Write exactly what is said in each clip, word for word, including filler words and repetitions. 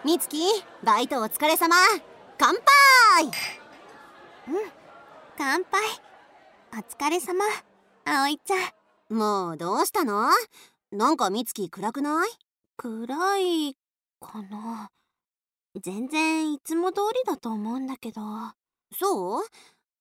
みつき、バイトお疲れ様。乾杯。 うん、乾杯。お疲れ様、葵ちゃん。もうどうしたの？なんかみつき暗くない？ 暗いかな。全然いつも通りだと思うんだけど。 そう？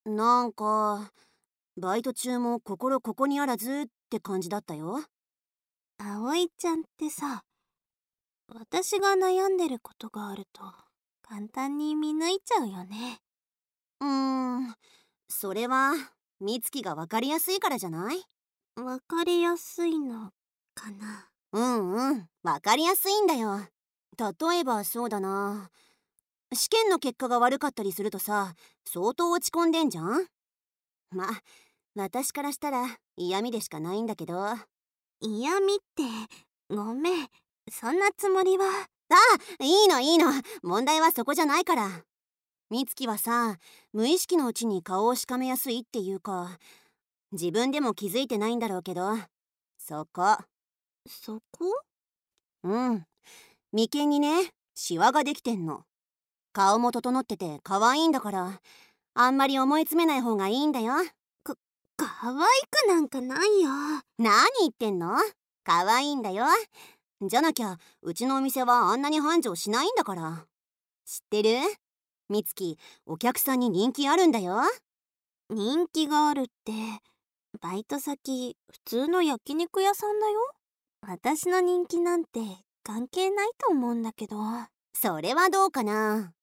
なんかバイト中も心ここにあらずって感じだったよ。 葵ちゃんってさ、私が悩んでることがあると簡単に見抜いちゃうよね。 うーん、それはみつきが分かりやすいからじゃない？ 分かりやすいのかな。 うんうん、分かりやすいんだよ。例えばそうだな、試験の結果が悪かったりするとさ、相当落ち込んでんじゃん。ま、私からしたら嫌味でしかないんだけど。 嫌味って、ごめん、そんなつもりは。 ああ、いいのいいの、問題はそこじゃないから。みつきはさ、無意識のうちに顔をしかめやすいっていうか、自分でも気づいてないんだろうけど、そこ。 そこ？ うん、眉間にね、シワができてんの。顔も整ってて可愛いんだから、あんまり思い詰めない方がいいんだよ。 か、可愛くなんかないよ。 何言ってんの？可愛いんだよ。じゃなきゃうちのお店はあんなに繁盛しないんだから。知ってる？みつき、お客さんに人気あるんだよ。 人気があるって、バイト先普通の焼肉屋さんだよ。私の人気なんて関係ないと思うんだけど。 それはどうかな。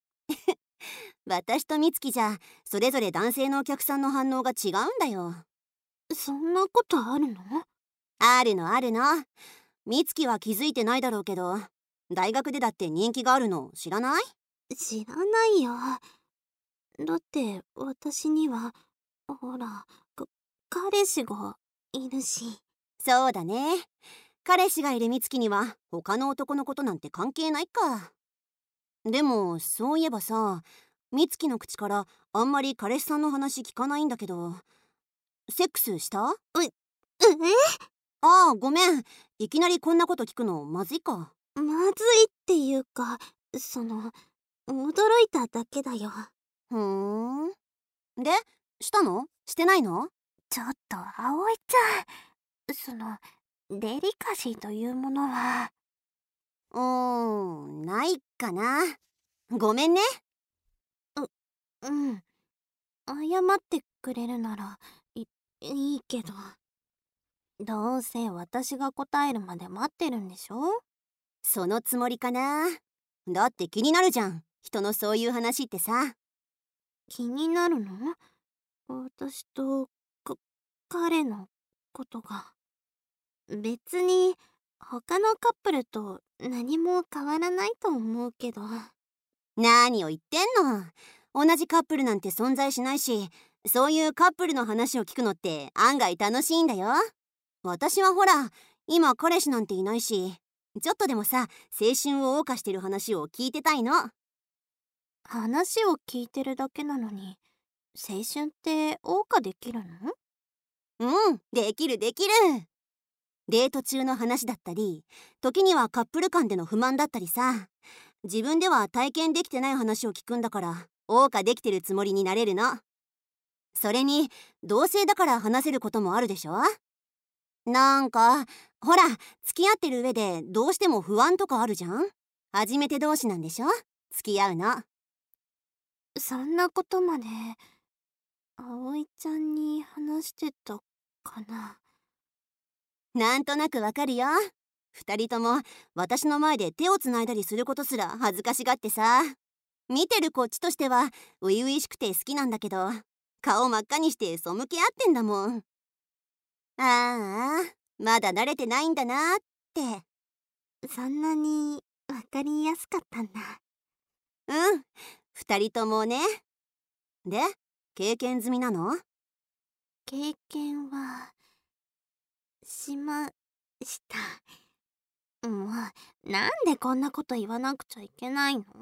私とみつきじゃそれぞれ男性のお客さんの反応が違うんだよ。 そんなことあるの？ あるのあるの。みつきは気づいてないだろうけど、大学でだって人気があるの知らない？ 知らないよ。だって私にはほら、か彼氏がいるし。 そうだね。彼氏がいるみつきには他の男のことなんて関係ないか。でもそういえばさ、みつきの口からあんまり彼氏さんの話聞かないんだけど、セックスした？ う、え？ ああ、ごめん。いきなりこんなこと聞くのまずいか。 まずいっていうか、その、驚いただけだよ。 ふーん。で、したの？してないの？ ちょっと葵ちゃん、その、デリカシーというものは。 うーん、ないかな。ごめんね。 う、うん。謝ってくれるならい、いいけど。どうせ私が答えるまで待ってるんでしょ？ そのつもりかな。だって気になるじゃん、人のそういう話ってさ。 気になるの？私と、か、彼のことが。別に、他のカップルと何も変わらないと思うけど。 何を言ってんの。同じカップルなんて存在しないし、そういうカップルの話を聞くのって案外楽しいんだよ。私はほら、今彼氏なんていないし、ちょっとでもさ、青春を謳歌してる話を聞いてたいの。 話を聞いてるだけなのに、青春って謳歌できるの？ うん、できるできる。デート中の話だったり、時にはカップル間での不満だったりさ、自分では体験できてない話を聞くんだから、謳歌できてるつもりになれるの。それに同性だから話せることもあるでしょ。なんかほら、付き合ってる上でどうしても不安とかあるじゃん。初めて同士なんでしょ、付き合うの。 そんなことまで葵ちゃんに話してたかな。 なんとなくわかるよ。二人とも私の前で手をつないだりすることすら恥ずかしがってさ、見てるこっちとしては初々しくて好きなんだけど、顔真っ赤にして背け合ってんだもん。ああ、まだ慣れてないんだなって。 そんなにわかりやすかったんだ。 うん、二人ともね。で、経験済みなの？ 経験はしました。もう、なんでこんなこと言わなくちゃいけないの？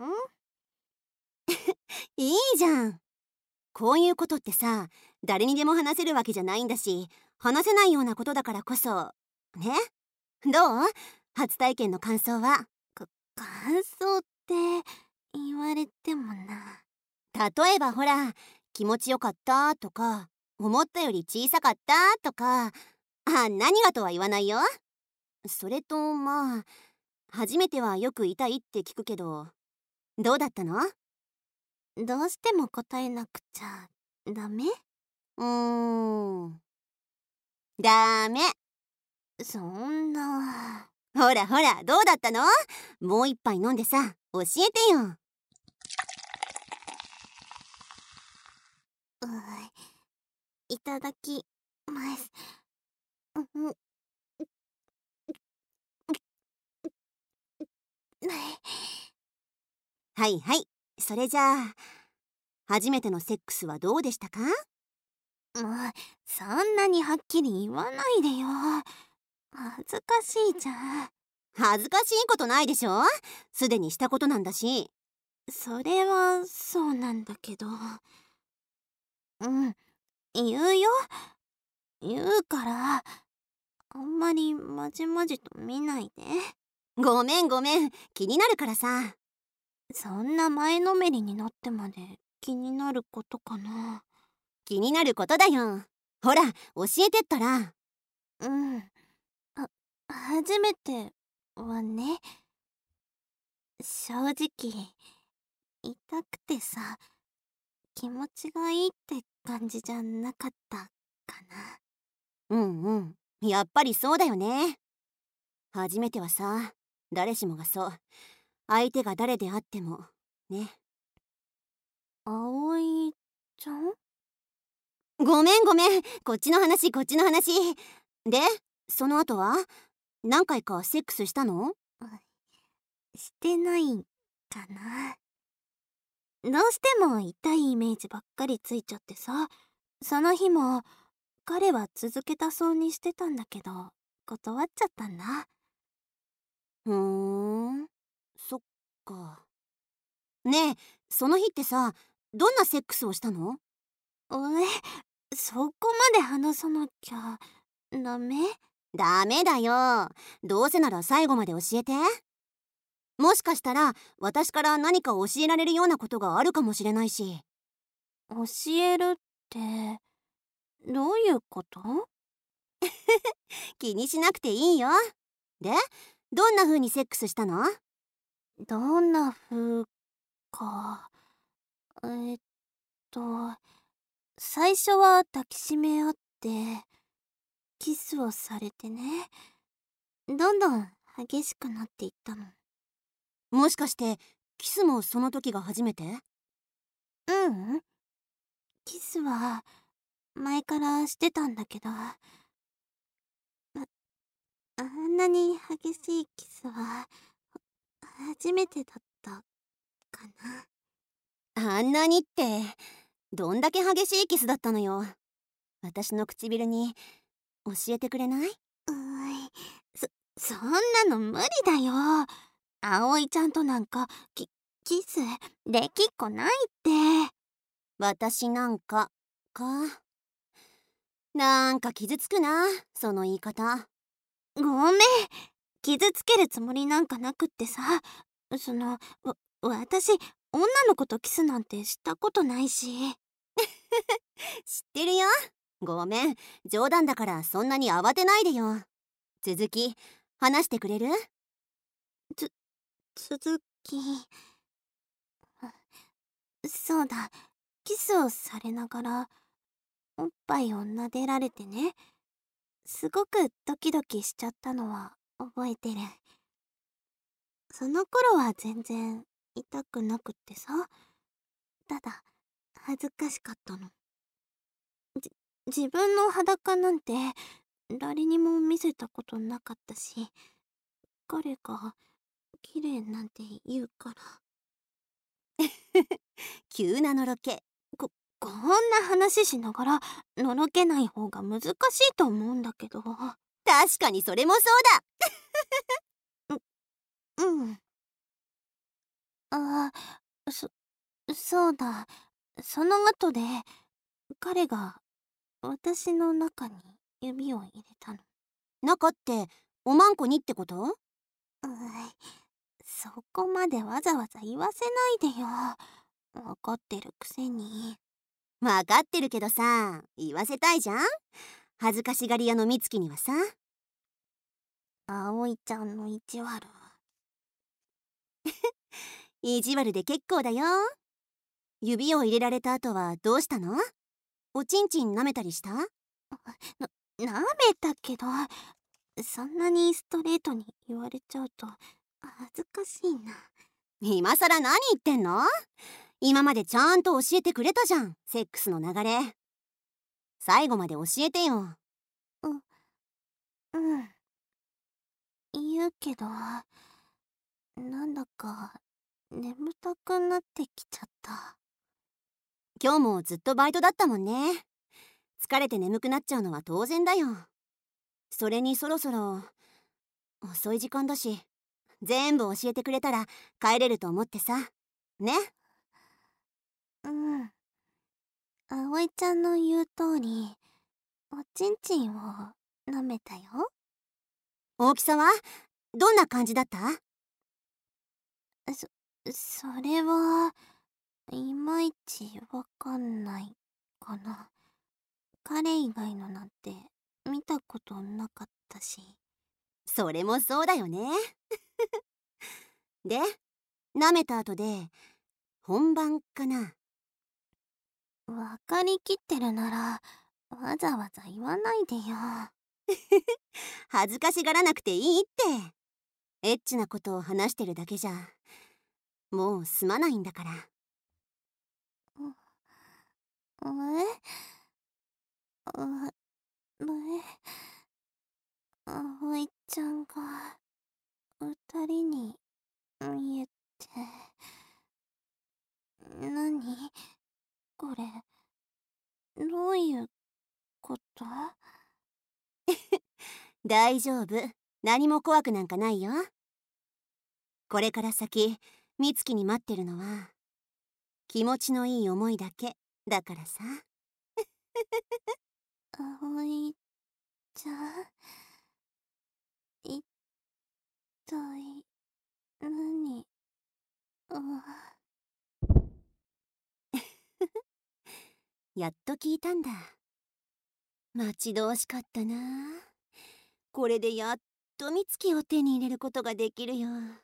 いいじゃん。こういうことってさ、誰にでも話せるわけじゃないんだし、話せないようなことだからこそね。どう？初体験の感想は。 か感想っって言われてもな。 例えばほら、気持ちよかったとか、思ったより小さかったとか、あ、何がとは言わないよ。それとまあ、初めてはよく痛いって聞くけど、どうだったの？ どうしても答えなくちゃダメ？ うーん、ダメ。 そんな。 ほらほら、どうだったの？もう一杯飲んでさ、教えてよ。 ういただきます。うん、 はいはい、それじゃあ、初めてのセックスはどうでしたか？ もうそんなにはっきり言わないでよ。恥ずかしいじゃん。 恥ずかしいことないでしょ？すでにしたことなんだし。 それはそうなんだけど。うん、言うよ。言うから、あんまりまじまじと見ないで。 ごめんごめん、気になるからさ。 そんな前のめりになってまで気になることかな。 気になることだよ。ほら、教えてったら。 うん。あ、初めてはね、正直、痛くてさ、気持ちがいいって感じじゃなかったかな。 うんうん、やっぱりそうだよね。初めてはさ、誰しもがそう。相手が誰であってもね。 葵ちゃん？ ごめんごめん、こっちの話こっちの話。で、その後は何回かセックスしたの？ してないかな。どうしても痛いイメージばっかりついちゃってさ、その日も彼は続けたそうにしてたんだけど、断っちゃったんだ。 ふーん、そっか。ねえ、その日ってさ、どんなセックスをしたの？ え、そこまで話さなきゃダメ？ ダメだよ。どうせなら最後まで教えて。もしかしたら私から何か教えられるようなことがあるかもしれないし。 教えるってどういうこと？ 気にしなくていいよ。で、どんな風にセックスしたの？ どんな風か。えーっと、最初は抱きしめ合って、キスをされてね。どんどん激しくなっていったの。 もしかしてキスもその時が初めて？ ううん。キスは前からしてたんだけど、あ、あんなに激しいキスは初めてだったかな。 あんなにって、どんだけ激しいキスだったのよ。私の唇に教えてくれない？ うーい、そ、そんなの無理だよ。葵ちゃんとなんか、キ、キスできっこないって。 私なんかか。なんか傷つくな、その言い方。 ごめん。傷つけるつもりなんかなくってさ。その、わ、私、女の子とキスなんてしたことないし。 知ってるよ。ごめん、冗談だからそんなに慌てないでよ。続き話してくれる？ つ、続き。そうだ。キスをされながら、おっぱいを撫でられてね。すごくドキドキしちゃったのは覚えてる。その頃は全然痛くなくってさ。ただ、恥ずかしかったの。じ、自分の裸なんて誰にも見せたことなかったし、彼が綺麗なんて言うから。 急なのろけ。 こ、こんな話しながらのろけない方が難しいと思うんだけど。 確かにそれもそうだ。 う、うん。ああ、そ、そうだ。その後で、彼が私の中に指を入れたの。 中っておまんこにってこと？ うい、 そこまでわざわざ言わせないでよ。わかってるくせに。 わかってるけどさ、言わせたいじゃん。恥ずかしがり屋の美月にはさ。 葵ちゃんの意地悪。 意地悪で結構だよ。指を入れられた後はどうしたの？おちんちん舐めたりした？ な、舐めたけど、そんなにストレートに言われちゃうと恥ずかしいな。 今さら何言ってんの？今までちゃんと教えてくれたじゃん、セックスの流れ。最後まで教えてよ。 う、うん。言うけど、なんだか眠たくなってきちゃった。 今日もずっとバイトだったもんね。疲れて眠くなっちゃうのは当然だよ。それにそろそろ遅い時間だし、全部教えてくれたら帰れると思ってさ。ね。 うん。葵ちゃんの言う通り、おちんちんを舐めたよ。 大きさはどんな感じだった？ そ、それは、いまいちわかんないかな。彼以外のなんて見たことなかったし。 それもそうだよね。で、舐めた後で本番かな。 わかりきってるならわざわざ言わないでよ。 恥ずかしがらなくていいって。エッチなことを話してるだけじゃもう済まないんだから。 えあ、え葵ちゃんが二人に見えて。何これ、どういうこと？ 大丈夫。何も怖くなんかないよ。これから先、美月に待ってるのは気持ちのいい思いだけだからさ。 葵ちゃん、一体何？あ、 やっと聞いたんだ。待ち遠しかったな。これでやっと美月を手に入れることができるよ。